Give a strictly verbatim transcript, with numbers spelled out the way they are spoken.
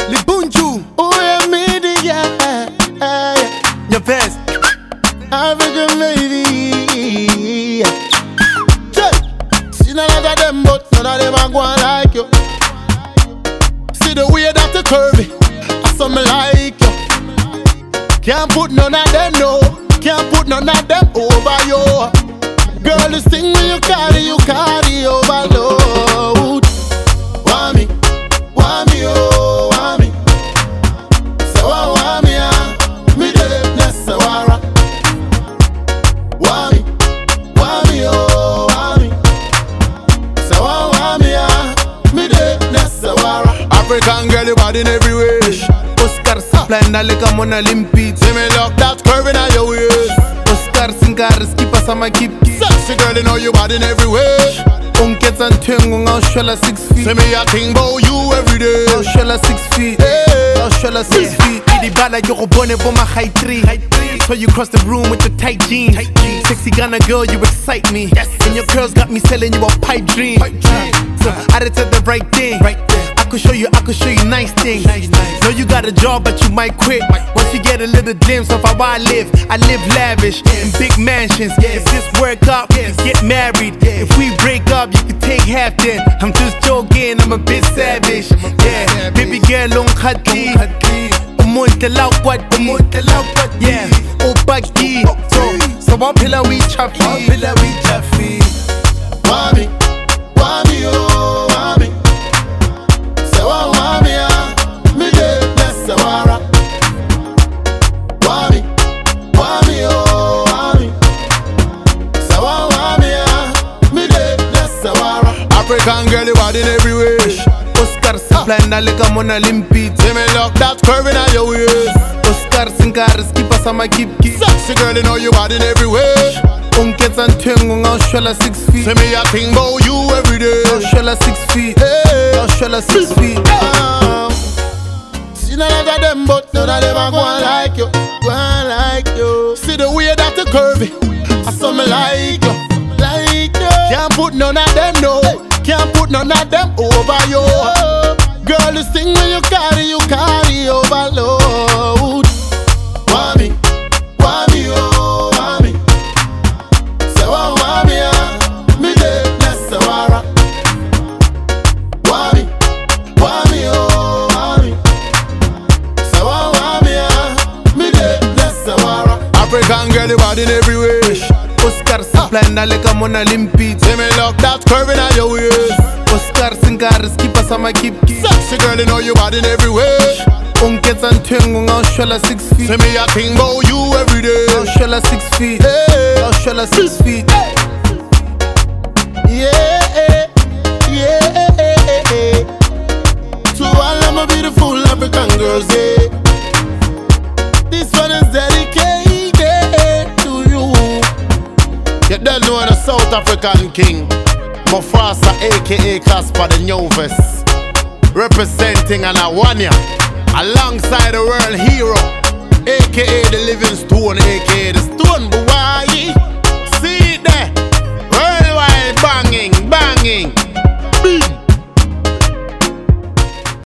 Libunju. Oh, yeah, media. Your best. African lady. See none of them, but none of them are going like you. See the way that you curvy, I saw me like you. Can't put none of them, no. Can't put none of them over you. Girl, this thing when you carry, you carry overload. Want me, want me, oh, want me. So I want me, ah, me de nessa wara. Want me, want me, oh, want me. So I want me, ah, me de nessa wara. African girl, you bad in every way. Oscar Saplan, dale como una limpit. See me look that curving on your waist. Oscar Singaris, keep us on my keep. Sexy girl, you know you bad in every way. Unkets and twing, I'll show her six feet. See me a think about you every day. I'll show her six feet. Hey. I'll show her six feet. Idi bala, you're born for my high three. So you cross the room with your tight jeans. Sexy Ghana girl, you excite me. And your girls got me selling you a pipe dream. So I did the right thing. I could show you, I could show you nice things. Know you got a job, but you might quit. Once you get a little glimpse of how I live, I live lavish in big mansions. If this work out, we can get married. If we break up, you can take half then. I'm just joking, I'm a bit savage. Yeah, baby girl, don't cut me. Umuntu lawkwat, umuntu lawkwat, yeah. Obagi, so so waphila we chafi, waphila we chafi. Want me, want me, oh, want me. So I want me, ah, me de nessa wara. Want me, want me, oh, want me. So I want me, ah, me de nessa wara. African girl, you bad in every way. Oscar Saplan, dale como una limpit. See me look that curving on your waist. Oscar Singaris, keep us on my keep. Sexy girl, you know you bad in every way. Unkets and twing, I'll show her six feet. See me a think about you every day. I'll show her six feet. Hey. I'll show her six feet. Um, see none of them, but none of them are going like you, going like you. See the way that you curvy, I saw me like you, like you. Can't put none of them, no. Can't put none of them over you. Girl, this thing when you carry, you carry overload. Want me, want me, oh, want me. So I want me, ah, me de nessa wara. Want me, want me, oh, want me. So I want me, ah, me de nessa wara. African girl, you bad in every way. Oscar Saplan, dale como una limpit. See me look that curving on your waist. Oscar Singaris, keep us on my keep. Sexy girl, you know you bad in every way. Unkets and twing, I'll show her six feet. See me a think about you every day. I'll show her six feet. Hey. I'll show her six feet. Yeah, yeah. To all of my beautiful African girls, yeah. This one is dedicated to you. You don't know the South African king, Mufasa, aka Casper the Novice, representing an Awanya, alongside the world hero, aka the Living Stone, aka the Stone Boy. See it there, worldwide banging, banging.